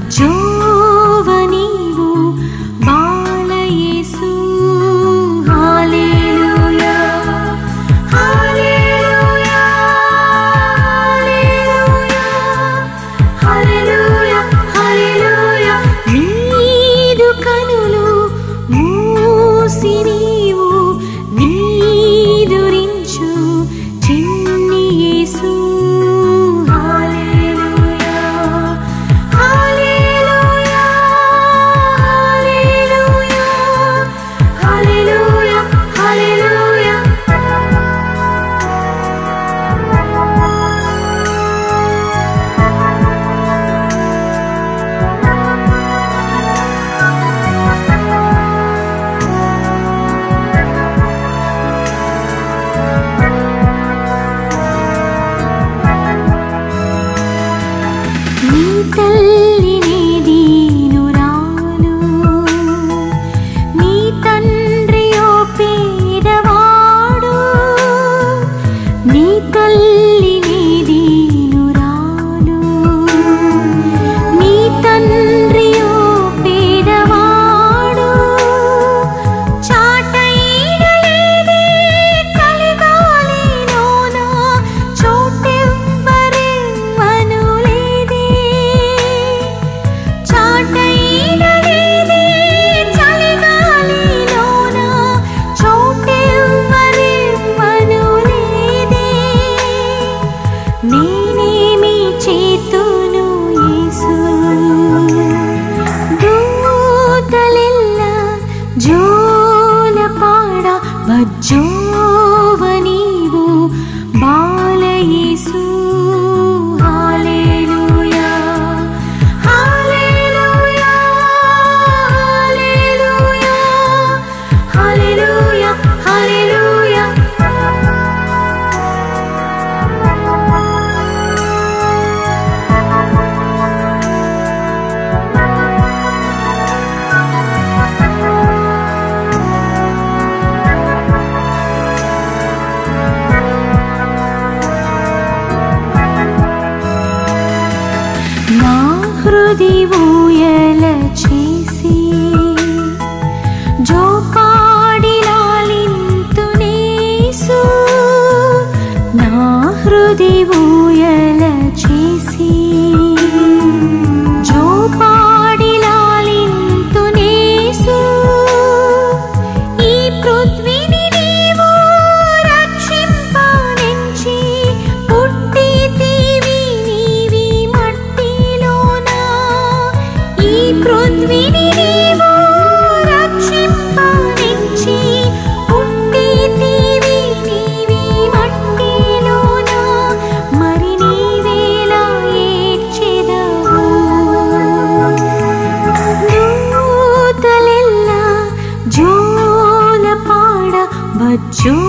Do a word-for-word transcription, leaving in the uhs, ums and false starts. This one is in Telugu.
బజ్జోవ నీవు బాలయేసు హల్లెలూయా హల్లెలూయా హల్లెలూయా హల్లెలూయా నీదు కనులు మూసి నీవు నీదురించు చిన్ని యేసు తల్లినే దీనురాలు నీ తండ్రియో పేదవాడు నీ తల్లినే దీనురాలు నీ తండ్రియో పేదవాడు చాటైనలేదే చలిగాలిలోన చోటెవ్వరెవ్వనులేదే చాటైనలేదే చలిగాలిలోన చోటెవ్వరెవ్వనులేదే నేనేమి చేతును యేసు దూతలెల్లా జోలపాడ బజ్జోవ నీవు బాలయేసు హల్లెలూయా హల్లెలూయా హల్లెలూయా హల్లెలూయా నా హృది ఊయల చేసి జోపాడి లాలింతునేసు నా హృది ఊయల చేసి జోపాడి లాలింతునేసు ఈ పృథ్వీని నీవు రక్షింపనించి పుట్టితివి నీవి మట్టిలోన ఈ పృథ్వీని నీవు రక్షింపనించి పుట్టితివి నీవి మట్టిలోన మరి నీవేలా ఏడ్చెదవు దూతలెల్లా జోలపాడ బజ్జో